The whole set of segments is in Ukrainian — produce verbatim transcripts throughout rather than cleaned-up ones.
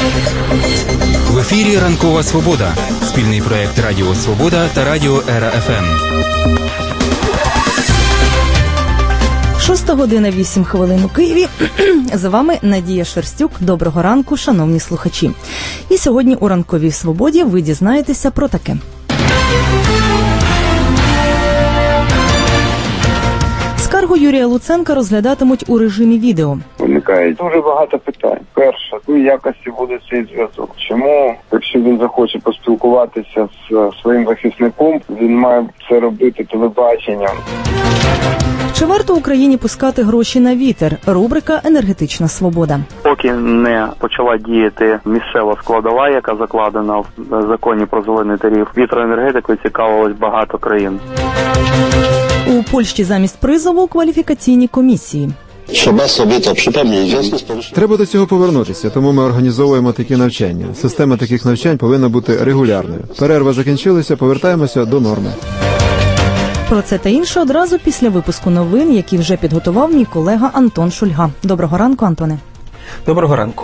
В ефірі «Ранкова Свобода» – спільний проєкт Радіо Свобода та Радіо Ера-ФМ. Шоста година, вісім хвилин у Києві. За вами Надія Шерстюк. Доброго ранку, шановні слухачі. І сьогодні у «Ранковій Свободі» ви дізнаєтеся про таке. Скаргу Юрія Луценка розглядатимуть у режимі відео. Виникає дуже багато питань. Перше, у якості буде цей зв'язок. Чому, якщо він захоче поспілкуватися з своїм захисником, він має це робити телебаченням? Чи варто Україні пускати гроші на вітер? Рубрика «Енергетична свобода». Поки не почала діяти місцева складова, яка закладена в законі про зелений тариф, вітроенергетикою цікавилось багато країн. У Польщі замість призову кваліфікаційні комісії. Треба до цього повернутися, тому ми організовуємо такі навчання. Система таких навчань повинна бути регулярною. Перерва закінчилася, повертаємося до норми. Про це та інше одразу після випуску новин, які вже підготував мій колега Антон Шульга. Доброго ранку, Антоне. Доброго ранку.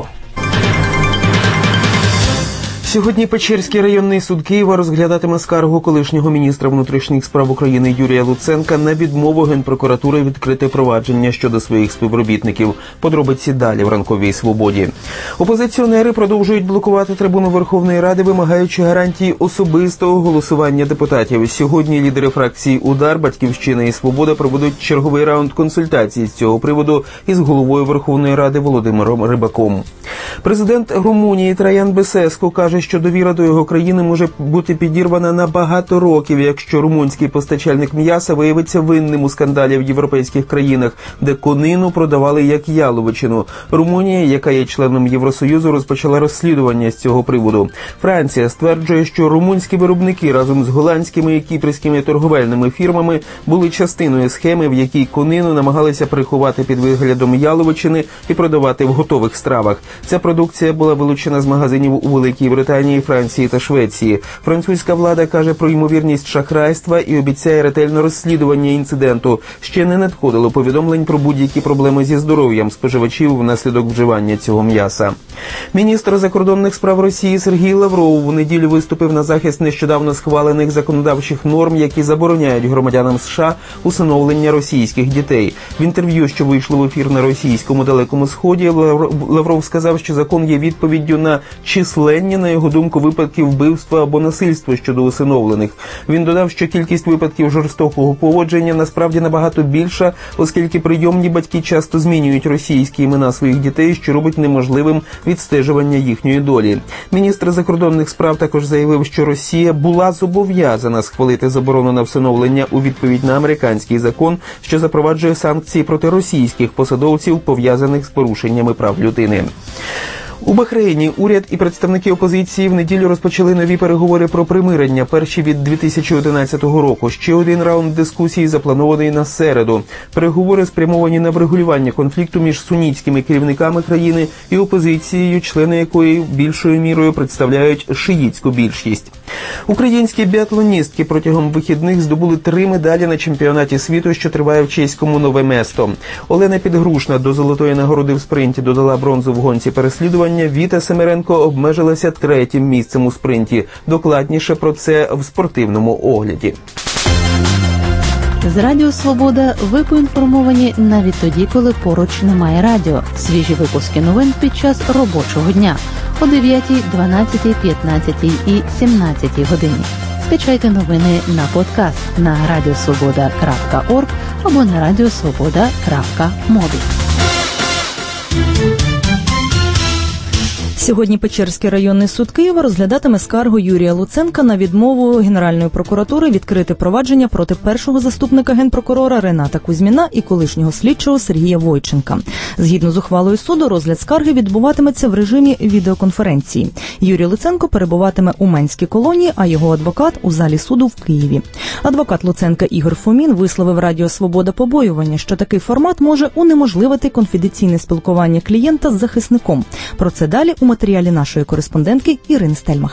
Сьогодні Печерський районний суд Києва розглядатиме скаргу колишнього міністра внутрішніх справ України Юрія Луценка на відмову Генпрокуратури відкрити провадження щодо своїх співробітників. Подробиці далі в «Ранковій Свободі». Опозиціонери продовжують блокувати трибуну Верховної Ради, вимагаючи гарантії особистого голосування депутатів. Сьогодні лідери фракцій «Удар», «Батьківщина» і «Свобода» проведуть черговий раунд консультацій з цього приводу із головою Верховної Ради Володимиром Рибаком. Президент Румунії Траян Бесеску каже, що довіра до його країни може бути підірвана на багато років, якщо румунський постачальник м'яса виявиться винним у скандалі в європейських країнах, де конину продавали як яловичину. Румунія, яка є членом Євросоюзу, розпочала розслідування з цього приводу. Франція стверджує, що румунські виробники разом з голландськими і кіпрськими торговельними фірмами були частиною схеми, в якій конину намагалися приховати під виглядом яловичини і продавати в готових стравах. Ця продукція була вилучена з магазинів у Великій Британії, Франції та Швеції. Французька влада каже про ймовірність шахрайства і обіцяє ретельне розслідування інциденту. Ще не надходило повідомлень про будь-які проблеми зі здоров'ям споживачів внаслідок вживання цього м'яса. Міністр закордонних справ Росії Сергій Лавров в неділю виступив на захист нещодавно схвалених законодавчих норм, які забороняють громадянам США усиновлення російських дітей. В інтерв'ю, що вийшло в ефір на російському Далекому Сході, Лавров сказав, що закон є відповіддю на численні, на його думку, випадки вбивства або насильства щодо усиновлених. Він додав, що кількість випадків жорстокого поводження насправді набагато більша, оскільки прийомні батьки часто змінюють російські імена своїх дітей, що робить неможливим відстежування їхньої долі. Міністр закордонних справ також заявив, що Росія була зобов'язана схвалити заборону на всиновлення у відповідь на американський закон, що запроваджує санкції проти російських посадовців, пов'язаних з порушеннями прав людини. У Бахрейні уряд і представники опозиції в неділю розпочали нові переговори про примирення, перші від дві тисячі одинадцятого року. Ще один раунд дискусії запланований на середу. Переговори спрямовані на врегулювання конфлікту між сунітськими керівниками країни і опозицією, члени якої більшою мірою представляють шиїтську більшість. Українські біатлоністки протягом вихідних здобули три медалі на чемпіонаті світу, що триває в чеському Нове Место. Олена Підгрушна до золотої нагороди в спринті додала бронзу в гонці переслідування. Віта Семеренко обмежилася третім місцем у спринті. Докладніше про це в спортивному огляді. З Радіо Свобода ви поінформовані навіть тоді, коли поруч немає радіо. Свіжі випуски новин під час робочого дня о дев'ятій, дванадцятій, п'ятнадцятій і сімнадцятій годині. Скачайте новини на подкаст на радіосвобода крапка орг або на радіосвобода крапка мобі. Сьогодні Печерський районний суд Києва розглядатиме скаргу Юрія Луценка на відмову Генеральної прокуратури відкрити провадження проти першого заступника генпрокурора Рената Кузьміна і колишнього слідчого Сергія Войченка. Згідно з ухвалою суду, розгляд скарги відбуватиметься в режимі відеоконференції. Юрій Луценко перебуватиме у Менській колонії, а його адвокат – у залі суду в Києві. Адвокат Луценка Ігор Фомін висловив Радіо Свобода побоювання, що такий формат може унеможливити конфіденційне спілкування клієнта з захисником. Про це далі у матеріалі нашої кореспондентки Ірини Стельмах.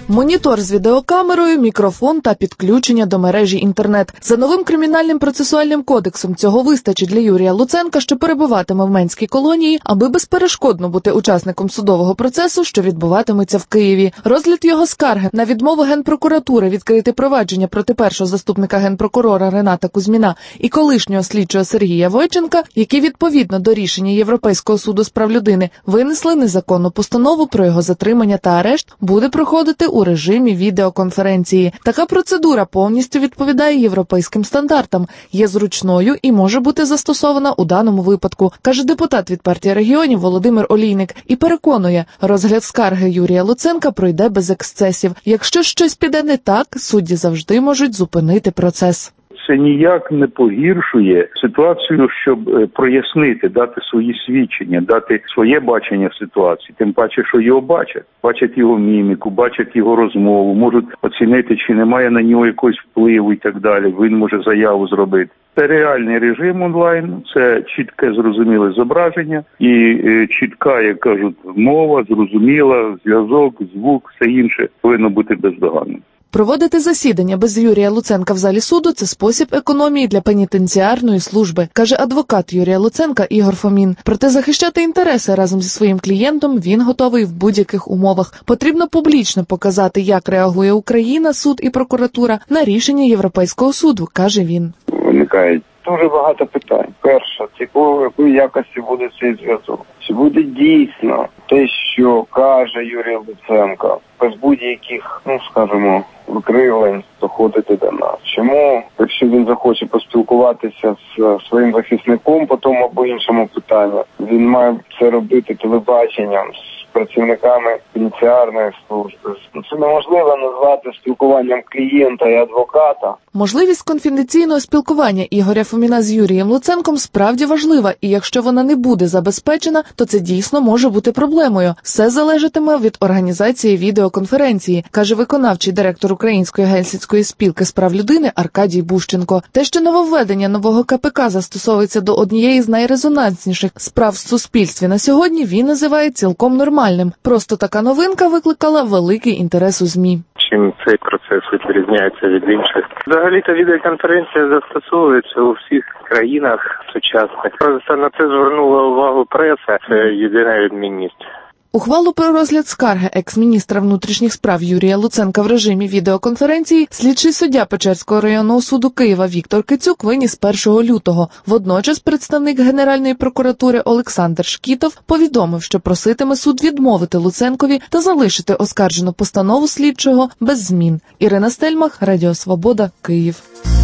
Монітор з відеокамерою, мікрофон та підключення до мережі інтернет. За новим кримінальним процесуальним кодексом цього вистачить для Юрія Луценка, що перебуватиме в Менській колонії, аби безперешкодно бути учасником судового процесу, що відбуватиметься в Києві. Розгляд його скарги на відмову Генпрокуратури відкрити провадження проти першого заступника Генпрокурора Рената Кузьміна і колишнього слідчого Сергія Войченка, які відповідно до рішення Європейського суду з прав людини винесли незаконну постанову про його затримання та арешт, буде проходити у режимі відеоконференції. Така процедура повністю відповідає європейським стандартам, є зручною і може бути застосована у даному випадку, каже депутат від партії регіонів Володимир Олійник і переконує, розгляд скарги Юрія Луценка пройде без ексцесів. Якщо щось піде не так, судді завжди можуть зупинити процес. Це ніяк не погіршує ситуацію, щоб прояснити, дати свої свідчення, дати своє бачення ситуації. Тим паче, що його бачать. Бачать його міміку, бачать його розмову, можуть оцінити, чи немає на нього якогось впливу і так далі. Він може заяву зробити. Це реальний режим онлайн, це чітке, зрозуміле зображення і е, чітка, як кажуть, мова, зрозуміла, зв'язок, звук, все інше повинно бути бездоганним. Проводити засідання без Юрія Луценка в залі суду – це спосіб економії для пенітенціарної служби, каже адвокат Юрія Луценка Ігор Фомін. Проте захищати інтереси разом зі своїм клієнтом він готовий в будь-яких умовах. Потрібно публічно показати, як реагує Україна, суд і прокуратура на рішення Європейського суду, каже він. Виникають дуже багато питань. Перше, якої якості буде цей зв'язок? Чи буде дійсно те, що каже Юрій Луценко, без будь-яких, ну скажімо, викривлень доходити до нас? Чому, якщо він захоче поспілкуватися з своїм захисником по тому або іншому питанню, він має це робити телебаченням, з працівниками пенітенціарної служби? Це неможливо назвати спілкуванням клієнта і адвоката. Можливість конфіденційного спілкування Ігоря Фоміна з Юрієм Луценком справді важлива, і якщо вона не буде забезпечена, то це дійсно може бути проблемою. Все залежатиме від організації відеоконференції, каже виконавчий директор Української гельсінської спілки з прав людини Аркадій Бущенко. Те, що нововведення нового ка пе ка застосовується до однієї з найрезонансніших справ в суспільстві на сьогодні, він називає цілком нормальним. Просто така новинка викликала великий інтерес у ЗМІ. Чим цей процес відрізняється від інших? Взагалі-то відеоконференція застосовується у всіх країнах сучасних. Просто на це звернула увагу преса, це єдина відмінність. Ухвалу про розгляд скарги екс-міністра внутрішніх справ Юрія Луценка в режимі відеоконференції слідчий суддя Печерського районного суду Києва Віктор Кицюк виніс першого лютого. Водночас представник Генеральної прокуратури Олександр Шкітов повідомив, що проситиме суд відмовити Луценкові та залишити оскаржену постанову слідчого без змін. Ірина Стельмах, Радіо Свобода, Київ.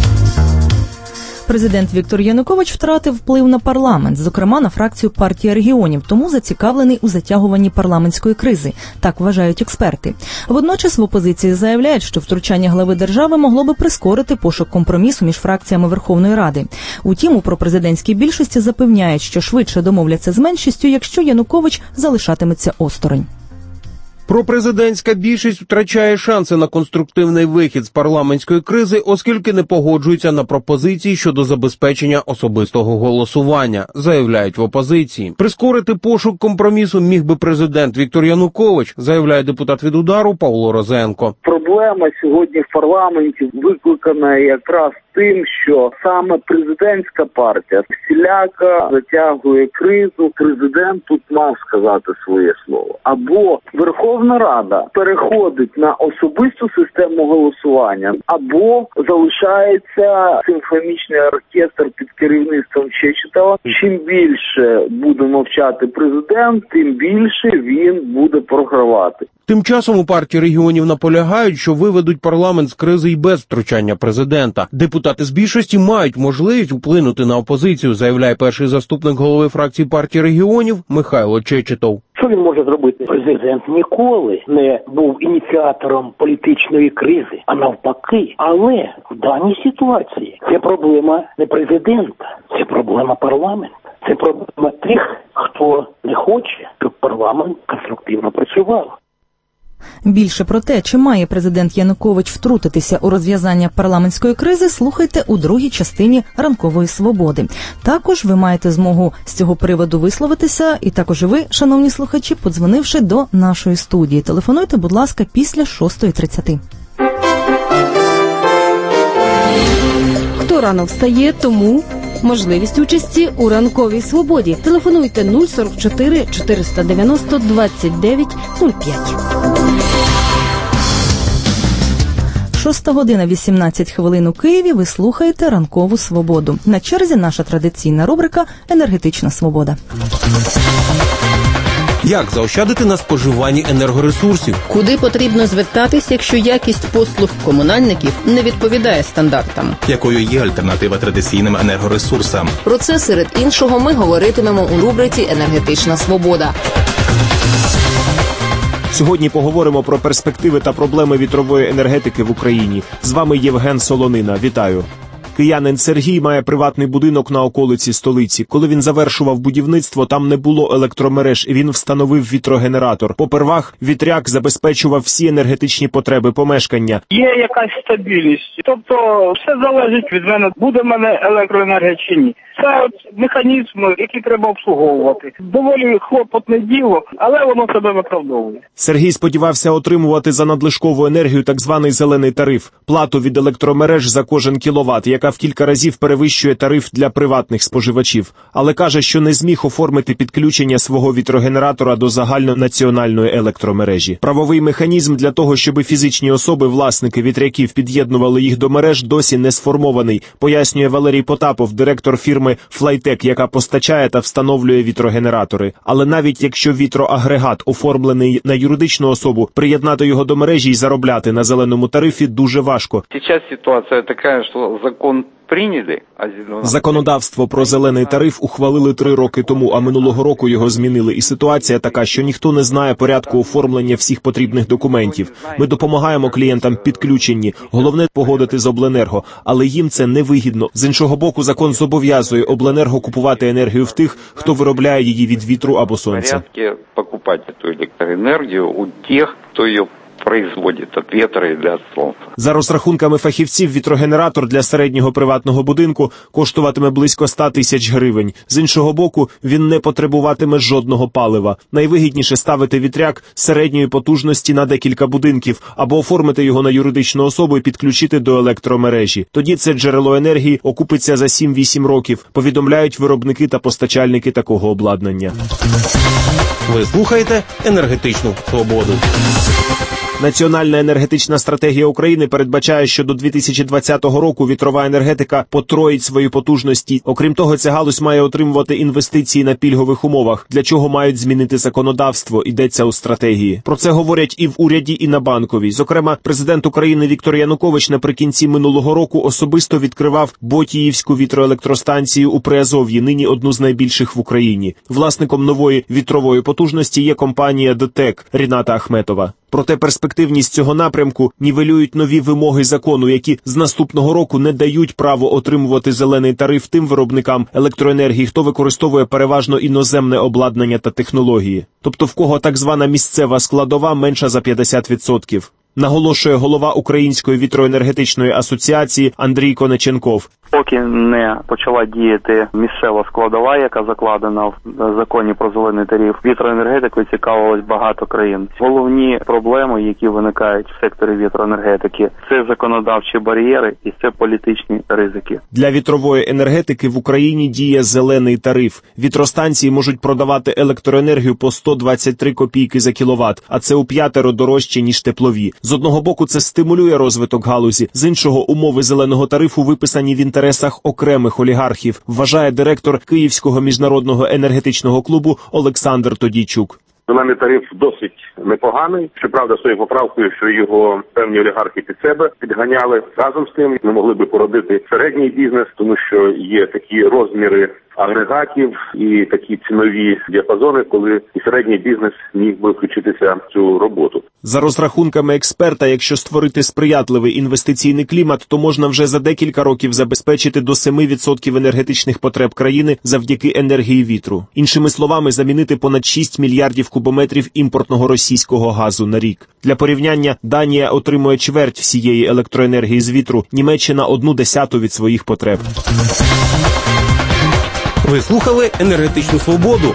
Президент Віктор Янукович втратив вплив на парламент, зокрема на фракцію партії регіонів, тому зацікавлений у затягуванні парламентської кризи, так вважають експерти. Водночас в опозиції заявляють, що втручання глави держави могло би прискорити пошук компромісу між фракціями Верховної Ради. Утім, у пропрезидентській більшості запевняють, що швидше домовляться з меншістю, якщо Янукович залишатиметься осторонь. Пропрезидентська більшість втрачає шанси на конструктивний вихід з парламентської кризи, оскільки не погоджується на пропозиції щодо забезпечення особистого голосування, заявляють в опозиції. Прискорити пошук компромісу міг би президент Віктор Янукович, заявляє депутат від «Удару» Павло Розенко. Проблема сьогодні в парламенті викликана якраз тим, що саме президентська партія всіляко затягує кризу. Президент тут мав сказати своє слово. Або Верховна Рада переходить на особисту систему голосування, або залишається симфонічний оркестр під керівництвом Чечетова. Чим більше буде мовчати президент, тим більше він буде програвати. Тим часом у партії регіонів наполягають, що виведуть парламент з кризи й без втручання президента. Депутати з більшості мають можливість вплинути на опозицію, заявляє перший заступник голови фракції партії регіонів Михайло Чечетов. Що він може зробити? Президент ніколи не був ініціатором політичної кризи, а навпаки. Але в даній ситуації це проблема не президента, це проблема парламенту. Це проблема тих, хто не хоче, щоб парламент конструктивно працював. Більше про те, чи має президент Янукович втрутитися у розв'язання парламентської кризи, слухайте у другій частині «Ранкової свободи». Також ви маєте змогу з цього приводу висловитися, і також ви, шановні слухачі, подзвонивши до нашої студії. Телефонуйте, будь ласка, після шостої тридцяти. Хто рано встає, тому можливість участі у «Ранковій свободі». Телефонуйте нуль сорок чотири чотириста дев'яносто двадцять дев'ять нуль п'ять. Шоста година вісімнадцять хвилин у Києві. Ви слухаєте «Ранкову свободу». На черзі наша традиційна рубрика «Енергетична свобода». Як заощадити на споживанні енергоресурсів? Куди потрібно звертатись, якщо якість послуг комунальників не відповідає стандартам? Якою є альтернатива традиційним енергоресурсам? Про це, серед іншого, ми говоритимемо у рубриці «Енергетична свобода». Сьогодні поговоримо про перспективи та проблеми вітрової енергетики в Україні. З вами Євген Солонина. Вітаю. Киянин Сергій має приватний будинок на околиці столиці. Коли він завершував будівництво, там не було електромереж, і він встановив вітрогенератор. Попервах вітряк забезпечував всі енергетичні потреби помешкання. Є якась стабільність. Тобто все залежить від мене, буде в мене електроенергія чи ні. Це от механізм, який треба обслуговувати. Доволі хлопотне діло, але воно себе виправдовує. Сергій сподівався отримувати за надлишкову енергію так званий зелений тариф – плату від електромереж за кожен кіловат, яка в кілька разів перевищує тариф для приватних споживачів. Але каже, що не зміг оформити підключення свого вітрогенератора до загальнонаціональної електромережі. Правовий механізм для того, щоб фізичні особи, власники вітряків, під'єднували їх до мереж, досі не сформований, пояснює Валерій Потапов, директор фірми «Флайтек», яка постачає та встановлює вітрогенератори. Але навіть якщо вітроагрегат оформлений на юридичну особу, приєднати його до мережі і заробляти на зеленому тарифі дуже важко. Зараз ситуація така, що закон прийняли, а зелений... Законодавство про зелений тариф ухвалили три роки тому, а минулого року його змінили. І ситуація така, що ніхто не знає порядку оформлення всіх потрібних документів. Ми допомагаємо клієнтам підключенні. Головне – погодити з обленерго. Але їм це невигідно. З іншого боку, закон зобов'язує обленерго купувати енергію в тих, хто виробляє її від вітру або сонця. Порядки покупати цю електроенергію у тих, хто її производить від вітру і від сонця. За розрахунками фахівців, вітрогенератор для середнього приватного будинку коштуватиме близько ста тисяч гривень. З іншого боку, він не потребуватиме жодного палива. Найвигідніше ставити вітряк середньої потужності на декілька будинків або оформити його на юридичну особу і підключити до електромережі. Тоді це джерело енергії окупиться за сім-вісім років, повідомляють виробники та постачальники такого обладнання. Ви слухаєте «Енергетичну свободу». Національна енергетична стратегія України передбачає, що до дві тисячі двадцятого року вітрова енергетика потроїть свої потужності. Окрім того, ця галузь має отримувати інвестиції на пільгових умовах, для чого мають змінити законодавство, йдеться у стратегії. Про це говорять і в уряді, і на Банковій. Зокрема, президент України Віктор Янукович наприкінці минулого року особисто відкривав Ботіївську вітроелектростанцію у Приазов'ї, нині одну з найбільших в Україні. Власником нової вітрової потужності є компанія ДТЕК Ріната Ахметова. Проте перспективність цього напрямку нівелюють нові вимоги закону, які з наступного року не дають право отримувати зелений тариф тим виробникам електроенергії, хто використовує переважно іноземне обладнання та технології. Тобто в кого так звана місцева складова менша за п'ятдесят відсотків. Наголошує голова Української вітроенергетичної асоціації Андрій Конеченков. Поки не почала діяти місцева складова, яка закладена в законі про зелений тариф, вітроенергетикою цікавилось багато країн. Головні проблеми, які виникають в секторі вітроенергетики, це законодавчі бар'єри і це політичні ризики. Для вітрової енергетики в Україні діє зелений тариф. Вітростанції можуть продавати електроенергію по сто двадцять три копійки за кіловат, а це у п'ятеро дорожче, ніж теплові. З одного боку, це стимулює розвиток галузі, з іншого, умови зеленого тарифу виписані в інтересах окремих олігархів, вважає директор Київського міжнародного енергетичного клубу Олександр Тодійчук. Зелений тариф досить непоганий. Щоправда, з тою поправкою, що його певні олігархи під себе підганяли. Разом з тим ми могли би породити середній бізнес, тому що є такі розміри агрегатів і такі цінові діапазони, коли і середній бізнес міг би включитися в цю роботу. За розрахунками експерта, якщо створити сприятливий інвестиційний клімат, то можна вже за декілька років забезпечити до семи відсотків енергетичних потреб країни завдяки енергії вітру. Іншими словами, замінити понад шість мільярдів кубометрів імпортного російського газу на рік. Для порівняння, Данія отримує чверть всієї електроенергії з вітру, Німеччина – одну десяту від своїх потреб. Ви слухали «Енергетичну свободу».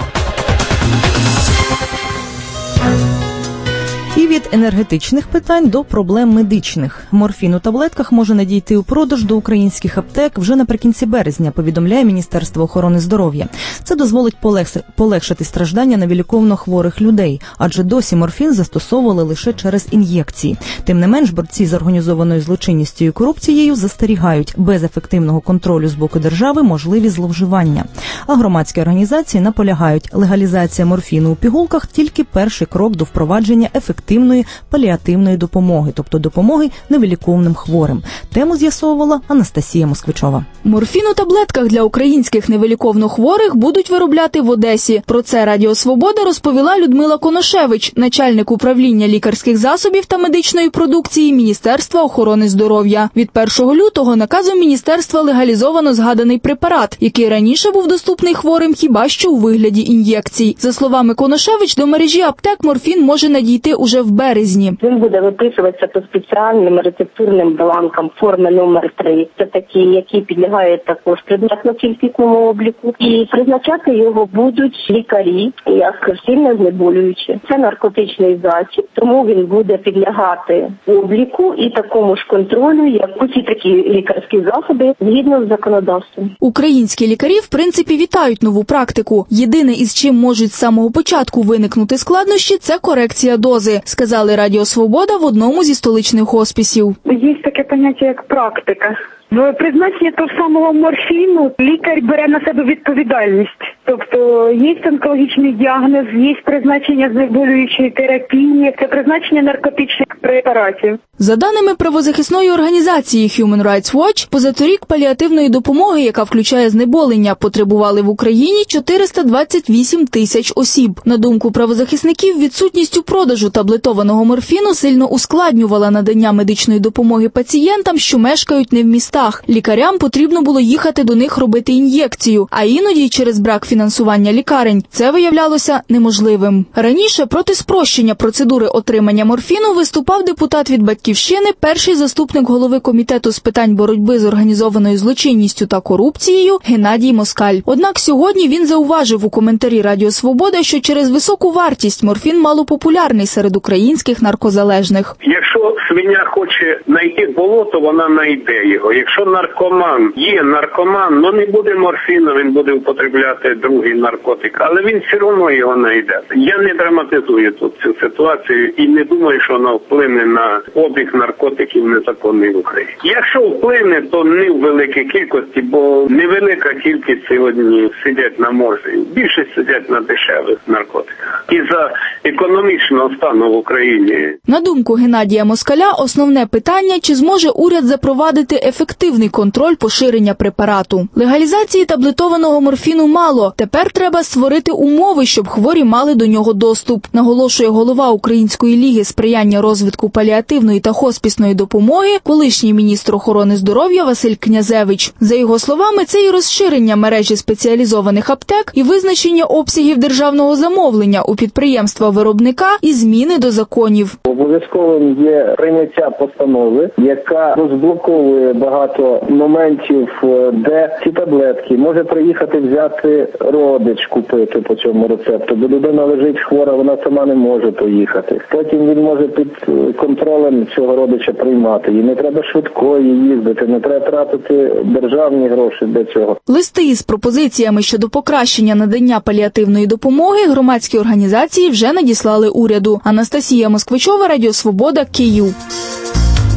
І від енергетичних питань до проблем медичних. Морфін у таблетках може надійти у продаж до українських аптек вже наприкінці березня, повідомляє Міністерство охорони здоров'я. Це дозволить полегшити страждання невиліковно хворих людей, адже досі морфін застосовували лише через ін'єкції. Тим не менш, борці з організованою злочинністю і корупцією застерігають, без ефективного контролю з боку держави можливі зловживання. А громадські організації наполягають, легалізація морфіну у пігулках – тільки перший крок до впровадження ефективної ефективної паліативної допомоги, тобто допомоги невиліковним хворим. Тему з'ясовувала Анастасія Москвичова. Морфін у таблетках для українських невиліковно хворих будуть виробляти в Одесі. Про це Радіо Свобода розповіла Людмила Коношевич, начальник управління лікарських засобів та медичної продукції Міністерства охорони здоров'я. Від першого лютого наказом міністерства легалізовано згаданий препарат, який раніше був доступний хворим хіба що у вигляді ін'єкцій. За словами Коношевич, до мережі аптек морфін може надійти уже в березні. Він буде виписуватися по спеціальним рецептурним бланкам форми номер три. Це такі, які підлягають також предметно-кількісному обліку. І призначати його будуть лікарі, як сильно знеболюючі. Це наркотичний засіб, тому він буде підлягати обліку і такому ж контролю, як усі такі лікарські засоби, згідно з законодавством. Українські лікарі, в принципі, вітають нову практику. Єдине, із чим можуть з самого початку виникнути складнощі, це корекція дози, сказали Радіо Свобода в одному зі столичних хоспісів. Є таке поняття, як практика. В призначенні того самого морфіну лікар бере на себе відповідальність. Тобто є онкологічний діагноз, є призначення знеболюючої терапії, це призначення наркотичних препаратів. За даними правозахисної організації Human Rights Watch, позаторік паліативної допомоги, яка включає знеболення, потребували в Україні чотириста двадцять вісім тисяч осіб. На думку правозахисників, відсутність у продажу таблетованого морфіну сильно ускладнювала надання медичної допомоги пацієнтам, що мешкають не в містах. Лікарям потрібно було їхати до них робити ін'єкцію, а іноді через брак фінансування лікарень це виявлялося неможливим. Раніше проти спрощення процедури отримання морфіну виступав депутат від «Батьківщини», перший заступник голови комітету з питань боротьби з організованою злочинністю та корупцією Геннадій Москаль. Однак сьогодні він зауважив у коментарі Радіо Свобода, що через високу вартість морфін малопопулярний серед українських наркозалежних. Якщо свиня хоче знайти болото, вона знайде його. Якщо наркоман є наркоман, ну не буде морфіну, він буде употребляти другий наркотик, але він все одно його знайде. Я не драматизую тут цю ситуацію і не думаю, що вона вплине на обіг наркотиків незаконний в Україні. Якщо вплине, то не в великій кількості, бо невелика кількість сьогодні сидять на морзі. Більшість сидять на дешевих наркотиках. І за економічного стану в Україні. На думку Геннадія Москаля, основне питання, чи зможе уряд запровадити ефективний контроль поширення препарату. Легалізації таблетованого морфіну мало. Тепер треба створити умови, щоб хворі мали до нього доступ, наголошує голова Української ліги сприяння розвитку паліативної та хоспісної допомоги, колишній міністр охорони здоров'я Василь Князевич. За його словами, це і розширення мережі спеціалізованих аптек, і визначення обсягів державного замовлення у підприємства-виробника, і зміни до законів. Обов'язковим є прийняття постанови, яка розблоковує багато моментів, де ці таблетки може приїхати взяти родич, купити по цьому рецепту, бо людина лежить хвора, вона сама не може поїхати. Потім він може під контролем цього родича приймати. І не треба швидкої їздити, не треба тратити державні гроші для цього. Листи із пропозиціями щодо покращення надання паліативної допомоги громадські організації вже надіслали уряду. Анастасія Москвичова, Радіо Свобода, Київ.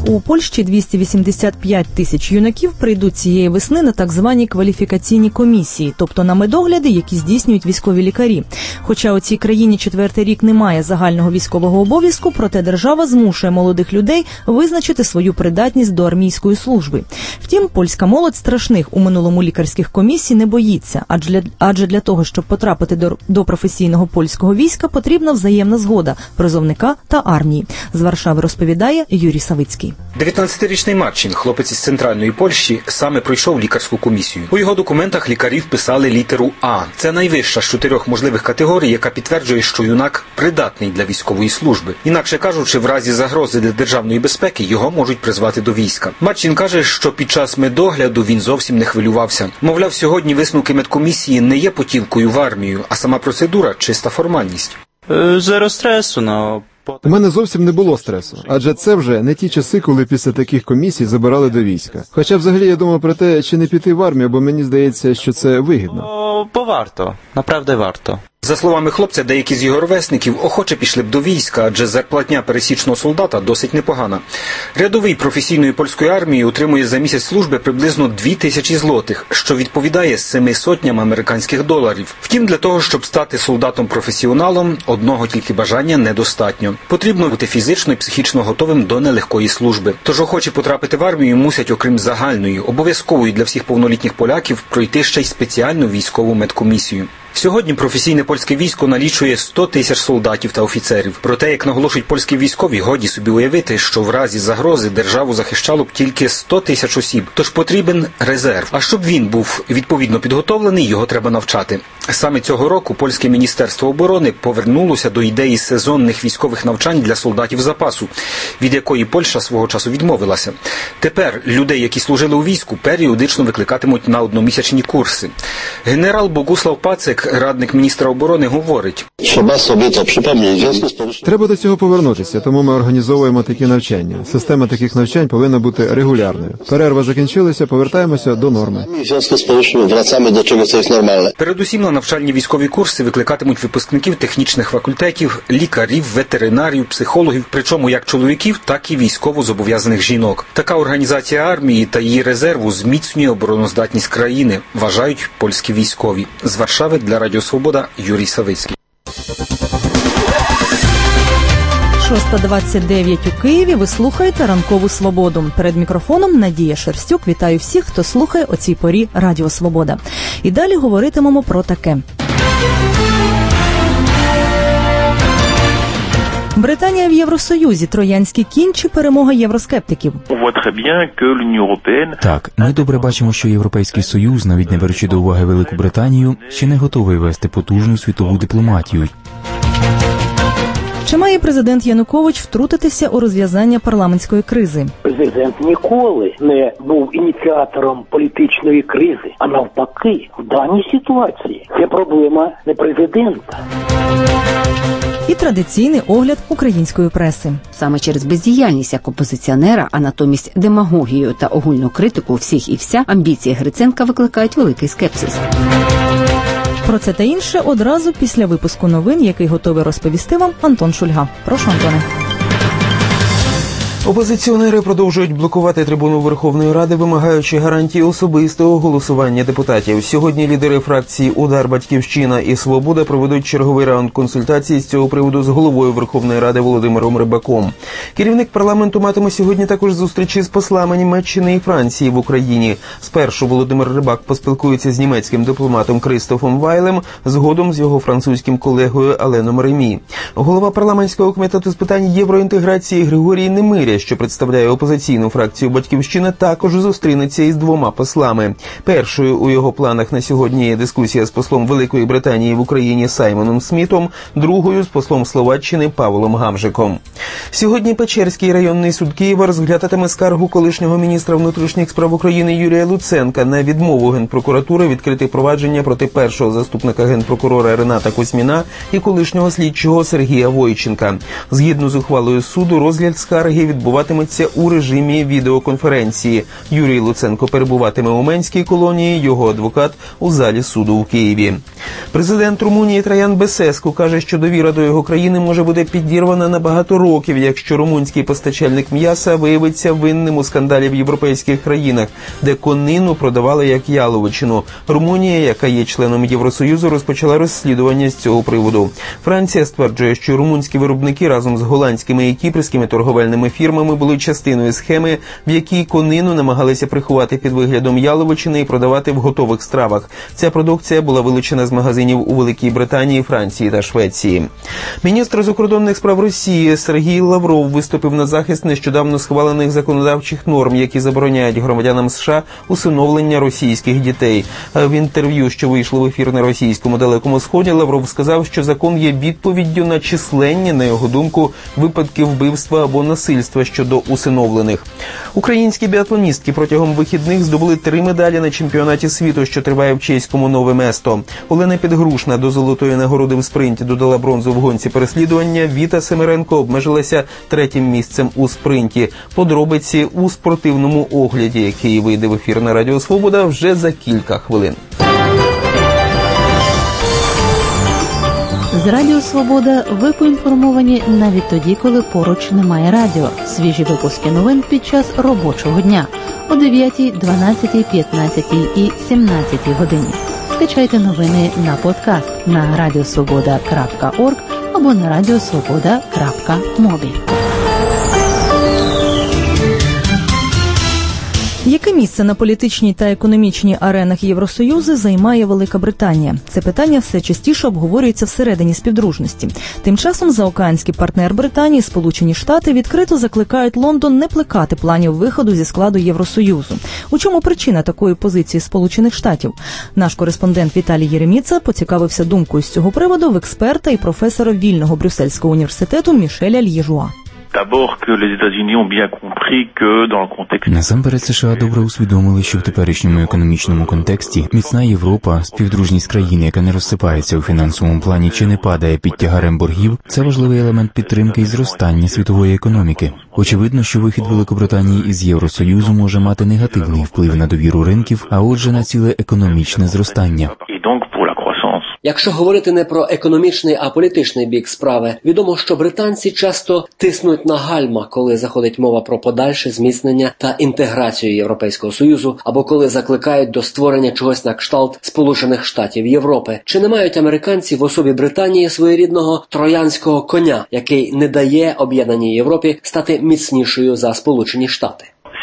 У Польщі двісті вісімдесят п'ять тисяч юнаків прийдуть цієї весни на так звані кваліфікаційні комісії, тобто на медогляди, які здійснюють військові лікарі. Хоча у цій країні четвертий рік немає загального військового обов'язку, проте держава змушує молодих людей визначити свою придатність до армійської служби. Втім, польська молодь страшних у минулому лікарських комісій не боїться, адже для, адже для того, щоб потрапити до, до професійного польського війська, потрібна взаємна згода призовника та армії. З Варшави розповідає Юрій Савицький. дев'ятнадцятирічний Марчин, хлопець із центральної Польщі, саме пройшов лікарську комісію. У його документах лікарі вписали літеру А. Це найвища з чотирьох можливих категорій, яка підтверджує, що юнак придатний для військової служби. Інакше кажучи, в разі загрози для державної безпеки його можуть призвати до війська. Марчин каже, що під час медогляду він зовсім не хвилювався. Мовляв, сьогодні висновки медкомісії не є путівкою в армію, а сама процедура – чиста формальність. Зеро стресу, но... У мене зовсім не було стресу, адже це вже не ті часи, коли після таких комісій забирали до війська. Хоча взагалі я думав про те, чи не піти в армію, бо мені здається, що це вигідно. Бо варто, направду варто. За словами хлопця, деякі з його ровесників охоче пішли б до війська, адже зарплатня пересічного солдата досить непогана. Рядовий професійної польської армії отримує за місяць служби приблизно дві тисячі злотих, що відповідає семи сотням американських доларів. Втім, для того, щоб стати солдатом-професіоналом, одного тільки бажання недостатньо. Потрібно бути фізично і психічно готовим до нелегкої служби. Тож охочі потрапити в армію мусять, окрім загальної, обов'язкової для всіх повнолітніх поляків, пройти ще й спеціальну військову медкомісію. Сьогодні професійне польське військо налічує сто тисяч солдатів та офіцерів. Проте, як наголошують польські військові, годі собі уявити, що в разі загрози державу захищало б тільки сто тисяч осіб. Тож потрібен резерв. А щоб він був відповідно підготовлений, його треба навчати. Саме цього року польське міністерство оборони повернулося до ідеї сезонних військових навчань для солдатів запасу, від якої Польща свого часу відмовилася. Тепер людей, які служили у війську, періодично викликатимуть на одномісячні курси. Генерал Богуслав Пацик, радник міністра оборони, говорить: треба до цього повернутися, тому ми організовуємо такі навчання. Система таких навчань повинна бути регулярною. Перерва закінчилася, повертаємося до норми. Передусім на навчальні військові курси викликатимуть випускників технічних факультетів, лікарів, ветеринарів, психологів, причому як чоловіків, так і військово зобов'язаних жінок. Така організація армії та її резерву зміцнює обороноздатність країни, вважають польські військові. З Варшави для Радіо Свобода Юрій Савицький. шоста двадцять дев'ять у Києві. Ви слухаєте «Ранкову Свободу». Перед мікрофоном Надія Шерстюк. Вітаю всіх, хто слухає о цій порі Радіо Свобода. І далі говоритимемо про таке. Британія в Євросоюзі. Троянський кінь чи перемога євроскептиків? Так, ми добре бачимо, що Європейський Союз, навіть не беручи до уваги Велику Британію, ще не готовий вести потужну світову дипломатію. Чи має президент Янукович втрутитися у розв'язання парламентської кризи? Президент ніколи не був ініціатором політичної кризи, а навпаки, в даній ситуації це проблема не президента. І традиційний огляд української преси. Саме через бездіяльність як опозиціонера, а натомість демагогію та огульну критику всіх і вся, амбіції Гриценка викликають великий скепсис. Про це та інше одразу після випуску новин, який готовий розповісти вам Антон Шульга. Прошу, Антоне. Опозиціонери продовжують блокувати трибуну Верховної Ради, вимагаючи гарантії особистого голосування депутатів. Сьогодні лідери фракції «Удар», «Батьківщина» і «Свобода» проведуть черговий раунд консультацій з цього приводу з головою Верховної Ради Володимиром Рибаком. Керівник парламенту матиме сьогодні також зустрічі з послами Німеччини і Франції в Україні. Спершу Володимир Рибак поспілкується з німецьким дипломатом Кристофом Вайлем, згодом з його французьким колегою Аленом Ремі. Голова парламентського комітету з питань євроінтеграції Григорій Немиря, що представляє опозиційну фракцію «Батьківщина», також зустрінеться із двома послами. Першою у його планах на сьогодні є дискусія з послом Великої Британії в Україні Саймоном Смітом, другою з послом Словаччини Павлом Гамжиком. Сьогодні Печерський районний суд Києва розглядатиме скаргу колишнього міністра внутрішніх справ України Юрія Луценка на відмову Генпрокуратури відкрити провадження проти першого заступника Генпрокурора Рената Кузьміна і колишнього слідчого Сергія Войченка. Згідно з ухвалою суду, розгляд скарги відбувається відбуватиметься у режимі відеоконференції. Юрій Луценко перебуватиме у Менській колонії, його адвокат у залі суду у Києві. Президент Румунії Траян Бесеску каже, що довіра до його країни може бути підірвана на багато років, якщо румунський постачальник м'яса виявиться винним у скандалі в європейських країнах, де конину продавали як яловичину. Румунія, яка є членом Євросоюзу, розпочала розслідування з цього приводу. Франція стверджує, що румунські виробники разом з голландськими і кіпрськими торговельними фірмами були частиною схеми, в якій конину намагалися приховати під виглядом яловичини і продавати в готових стравах. Ця продукція була вилучена з магазинів у Великій Британії, Франції та Швеції. Міністр закордонних справ Росії Сергій Лавров виступив на захист нещодавно схвалених законодавчих норм, які забороняють громадянам США усиновлення російських дітей. В інтерв'ю, що вийшло в ефір на російському Далекому Сході, Лавров сказав, що закон є відповіддю на численні, на його думку, випадки вбивства або насильства щодо усиновлених. Українські біатлоністки протягом вихідних здобули три медалі на чемпіонаті світу, що триває в чеському Нове Место. Олена Підгрушна до золотої нагороди в спринті додала бронзу в гонці переслідування. Віта Семеренко обмежилася третім місцем у спринті. Подробиці у спортивному огляді, який вийде в ефір на Радіо Свобода вже за кілька хвилин. З Радіо Свобода ви поінформовані навіть тоді, коли поруч немає радіо. Свіжі випуски новин під час робочого дня о дев'ятій, дванадцятій, п'ятнадцятій і сімнадцятій годині. Скачайте новини на подкаст на радіосвобода крапка орг або на радіосвобода крапка мобі. Яке місце на політичній та економічній аренах Євросоюзу займає Велика Британія? Це питання все частіше обговорюється всередині співдружності. Тим часом заокеанський партнер Британії, Сполучені Штати, відкрито закликають Лондон не плекати планів виходу зі складу Євросоюзу. У чому причина такої позиції Сполучених Штатів? Наш кореспондент Віталій Єреміца поцікавився думкою з цього приводу в експерта і професора Вільного Брюссельського університету Мішеля Л'єжуа. Насамперед, США добре усвідомили, що в теперішньому економічному контексті міцна Європа, співдружність країни, яка не розсипається у фінансовому плані чи не падає під тягарем боргів, це важливий елемент підтримки і зростання світової економіки. Очевидно, що вихід Великобританії із Євросоюзу може мати негативний вплив на довіру ринків, а отже на ціле економічне зростання. Якщо говорити не про економічний, а політичний бік справи, відомо, що британці часто тиснуть на гальма, коли заходить мова про подальше зміцнення та інтеграцію Європейського Союзу, або коли закликають до створення чогось на кшталт Сполучених Штатів Європи. Чи не мають американці в особі Британії своєрідного троянського коня, який не дає об'єднаній Європі стати міцнішою за Сполучені Штати?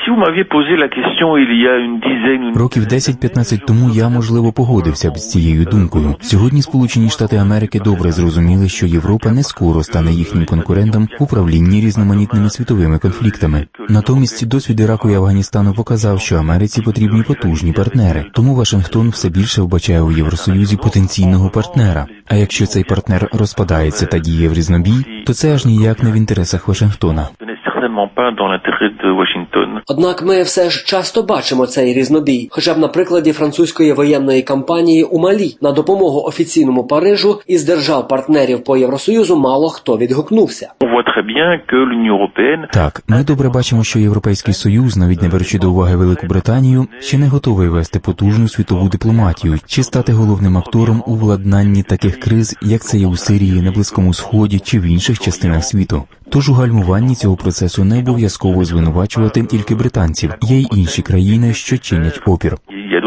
Років десять-п'ятнадцять тому я, можливо, погодився б з цією думкою. Сьогодні Сполучені Штати Америки добре зрозуміли, що Європа не скоро стане їхнім конкурентом в управлінні різноманітними світовими конфліктами. Натомість досвід Іраку і Афганістану показав, що Америці потрібні потужні партнери. Тому Вашингтон все більше вбачає у Євросоюзі потенційного партнера. А якщо цей партнер розпадається та діє в різнобій, то це аж ніяк не в інтересах Вашингтона. Однак ми все ж часто бачимо цей різнобій, хоча б на прикладі французької воєнної кампанії у Малі. На допомогу офіційному Парижу із держав-партнерів по Євросоюзу мало хто відгукнувся. Так, ми добре бачимо, що Європейський Союз, навіть не беручи до уваги Велику Британію, ще не готовий вести потужну світову дипломатію чи стати головним актором у владнанні таких криз, як це є у Сирії, на Близькому Сході чи в інших частинах світу. Тож у гальмуванні цього процесу не обов'язково звинувачувати тільки британців. Є й інші країни, що чинять опір.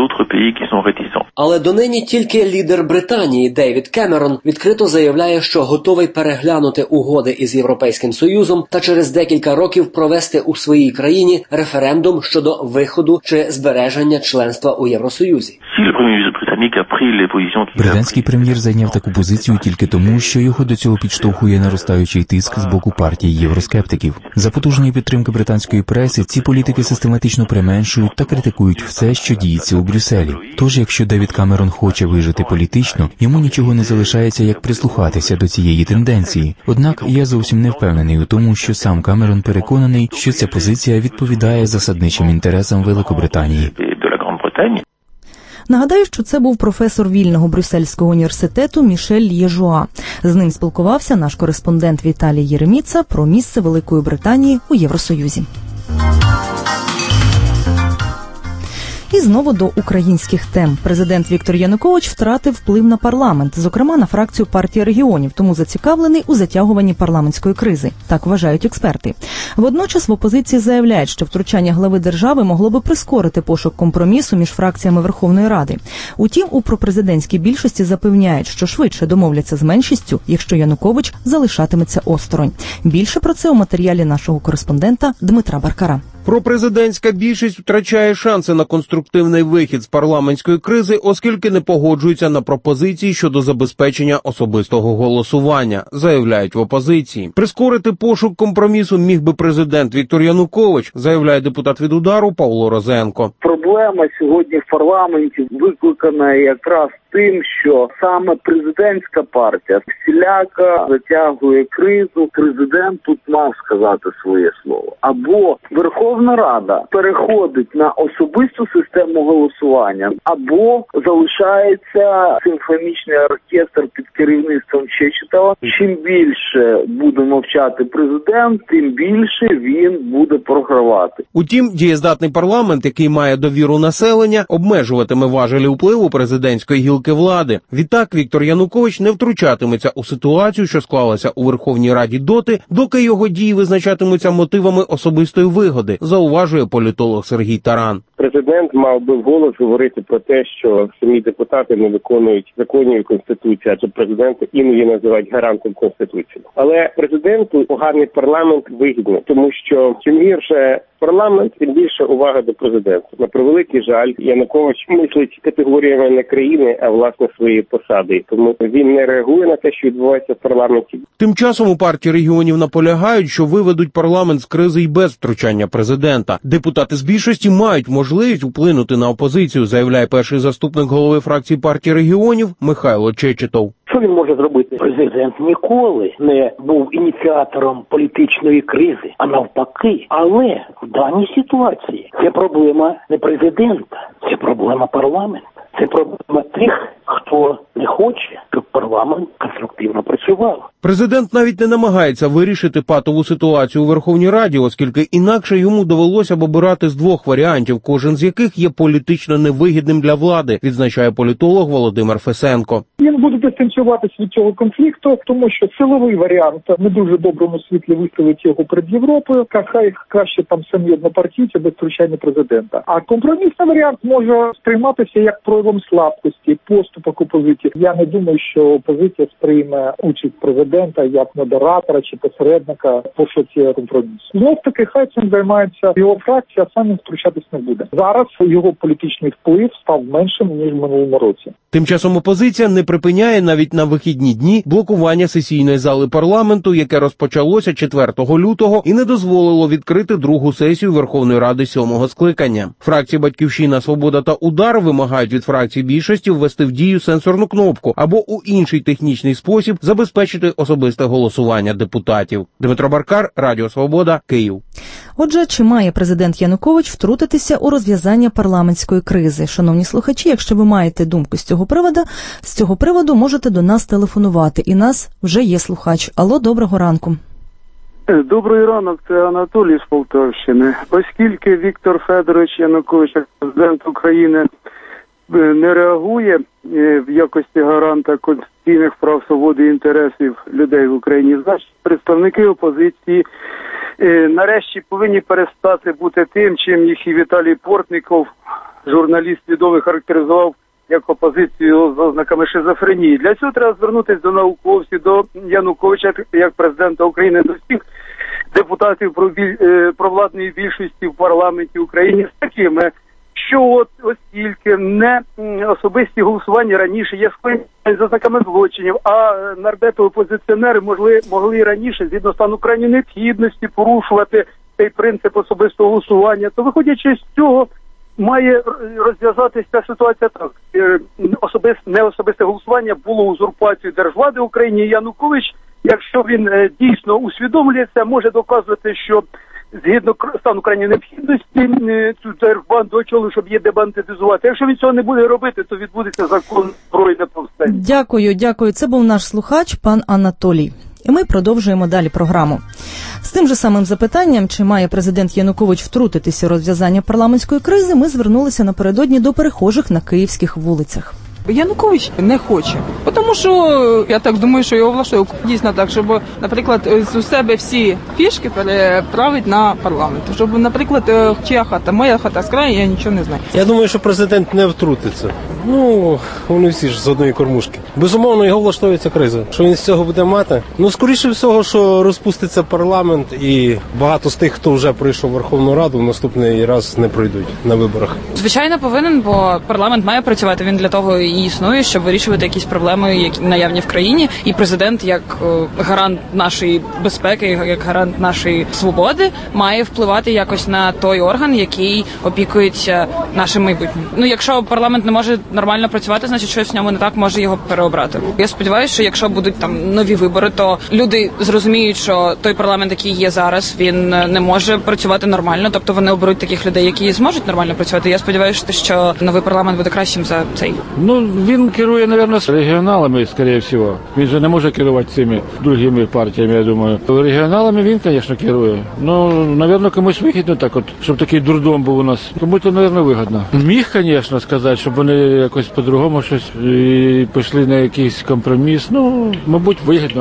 Але донині тільки лідер Британії Девід Кемерон відкрито заявляє, що готовий переглянути угоди із Європейським Союзом та через декілька років провести у своїй країні референдум щодо виходу чи збереження членства у Євросоюзі. Британський прем'єр зайняв таку позицію тільки тому, що його до цього підштовхує наростаючий тиск з боку партії євроскептиків. За потужної підтримки британської преси ці політики систематично применшують та критикують все, що діється у Брюсселі. Тож, якщо Девід Камерон хоче вижити політично, йому нічого не залишається, як прислухатися до цієї тенденції. Однак я зовсім не впевнений у тому, що сам Камерон переконаний, що ця позиція відповідає засадничим інтересам Великобританії. Нагадаю, що це був професор вільного Брюссельського університету Мішель Єжуа. З ним спілкувався наш кореспондент Віталій Єреміца про місце Великої Британії у Євросоюзі. І знову до українських тем. Президент Віктор Янукович втратив вплив на парламент, зокрема на фракцію партії регіонів, тому зацікавлений у затягуванні парламентської кризи. Так вважають експерти. Водночас в опозиції заявляють, що втручання глави держави могло би прискорити пошук компромісу між фракціями Верховної Ради. Утім, у пропрезидентській більшості запевняють, що швидше домовляться з меншістю, якщо Янукович залишатиметься осторонь. Більше про це у матеріалі нашого кореспондента Дмитра Баркара. Пропрезидентська більшість втрачає шанси на конструктивний вихід з парламентської кризи, оскільки не погоджується на пропозиції щодо забезпечення особистого голосування, заявляють в опозиції. Прискорити пошук компромісу міг би президент Віктор Янукович, заявляє депутат від «Удару» Павло Розенко. Проблема сьогодні в парламенті викликана якраз тим, що саме президентська партія всіляко затягує кризу. Президент тут мав сказати своє слово. Або Верховна Рада переходить на особисту систему голосування, або залишається симфонічний оркестр під керівництвом Чечетова. Чим більше буде мовчати президент, тим більше він буде програвати. Утім, дієздатний парламент, який має довіру населення, обмежуватиме важелі впливу президентської гілки влади. Відтак, Віктор Янукович не втручатиметься у ситуацію, що склалася у Верховній Раді доти, доки його дії визначатимуться мотивами особистої вигоди, зауважує політолог Сергій Таран. Президент мав би вголос говорити про те, що самі депутати не виконують законів і Конституції, адже президента іноді називають гарантом Конституції. Але президенту поганий парламент вигідно, тому що чим гірше парламент, тим більше уваги до президента. На превеликий жаль, Янукович мислить категоріями не країни, а власне своєї посади. Тому він не реагує на те, що відбувається в парламенті. Тим часом у партії регіонів наполягають, що виведуть парламент з кризи й без втручання президента. Депутати з більшості мають можливість вплинути на опозицію, заявляє перший заступник голови фракції партії регіонів Михайло Чечетов. Що він може зробити? Президент ніколи не був ініціатором політичної кризи, а навпаки. Але в даній ситуації це проблема не президента, це проблема парламенту. Це проблема тих, хто не хоче, щоб парламент конструктивно працював. Президент навіть не намагається вирішити патову ситуацію у Верховній Раді, оскільки інакше йому довелося б обирати з двох варіантів, кожен з яких є політично невигідним для влади, відзначає політолог Володимир Фесенко. Він буде дистанціюватися від цього конфлікту, тому що силовий варіант не дуже доброму світлі виставить його перед Європою, хай краще там самі однопартійці без втручання президента. А компромісний варіант може сприйматися як проявом слабкості, поступок опозиції. Я не думаю, що опозиція сприйме участь президента як модератора чи посередника по шоці компромісу. Знов таки, хай цим займається його фракція, а сам він втручатись не буде. Зараз його політичний вплив став меншим, ніж в минулому році. Тим часом опозиція не припиняє навіть на вихідні дні блокування сесійної зали парламенту, яке розпочалося четвертого лютого і не дозволило відкрити другу сесію Верховної Ради сьомого скликання. Фракції «Батьківщина», «Свобода» та «Удар» вимагають від фракції більшості ввести в дію сенсорну кнопку або у інший технічний спосіб забезпечити особисте голосування депутатів. Дмитро Баркар, Радіо Свобода, Київ. Отже, чи має президент Янукович втрутитися у розв'язання парламентської кризи? Шановні слухачі, якщо ви маєте думку з цього приводу, з цього приводу можете до нас телефонувати. І нас вже є слухач. Алло, доброго ранку. Добрий ранок, це Анатолій з Полтавщини. Оскільки Віктор Федорович Янукович, президент України, не реагує в якості гаранта конституційних прав, свободи і інтересів людей в Україні, значить представники опозиції нарешті повинні перестати бути тим, чим їх і Віталій Портніков, журналіст відомий, характеризував як опозицію з ознаками шизофренії. Для цього треба звернутися до науковців, до Януковича як президента України, до всіх депутатів провладної більшості в парламенті України з такими, що от оскільки не особисті голосування раніше є скоєння за ознаками злочинів, а нардепи-опозиціонери могли, могли раніше, згідно стану крайньої необхідності, порушувати цей принцип особистого голосування, то виходячи з цього, має розв'язатися ситуація так. Особисте, неособисте голосування було узурпацією держвлади в Україні. Янукович, якщо він дійсно усвідомлюється, може доказувати, що згідно стану крайньої необхідності цю тербанду очолив, щоб її дебандитизувати. Якщо він цього не буде робити, то відбудеться закон збройне повстання. Дякую, дякую. Це був наш слухач, пан Анатолій. І ми продовжуємо далі програму. З тим же самим запитанням, чи має президент Янукович втрутитися у розв'язання парламентської кризи, ми звернулися напередодні до перехожих на київських вулицях. Янукович не хоче, тому що, я так думаю, що його влаштує дійсно так, щоб, наприклад, з себе всі фішки переправити на парламент. Щоб, наприклад, чия хата, моя хата з краю, я нічого не знаю. Я думаю, що президент не втрутиться. Ну, вони всі ж з одної кормушки. Безумовно, його влаштує ця криза. Що він з цього буде мати? Ну, скоріше всього, що розпуститься парламент і багато з тих, хто вже пройшов Верховну Раду, в наступний раз не пройдуть на виборах. Звичайно, повинен, бо парламент має працювати, він для того і існує, щоб вирішувати якісь проблеми, які наявні в країні, і президент, як гарант нашої безпеки, як гарант нашої свободи, має впливати якось на той орган, який опікується нашим майбутнім. Ну, якщо парламент не може нормально працювати, значить щось в ньому не так, може його переобрати. Я сподіваюся, що якщо будуть там нові вибори, то люди зрозуміють, що той парламент, який є зараз, він не може працювати нормально, тобто вони оберуть таких людей, які зможуть нормально працювати. Я сподіваюся, що новий парламент буде кращим за цей. Ну, він керує, мабуть, регіоналами, скоріше всього. Він же не може керувати цими другими партіями, я думаю. Регіоналами він, звісно, керує. Ну, мабуть, комусь вигідно так, от, щоб такий дурдом був у нас. Кому-то, мабуть, вигідно. Міг, звісно, сказати, щоб вони якось по-другому щось і пішли на якийсь компроміс. Ну, мабуть, вигідно.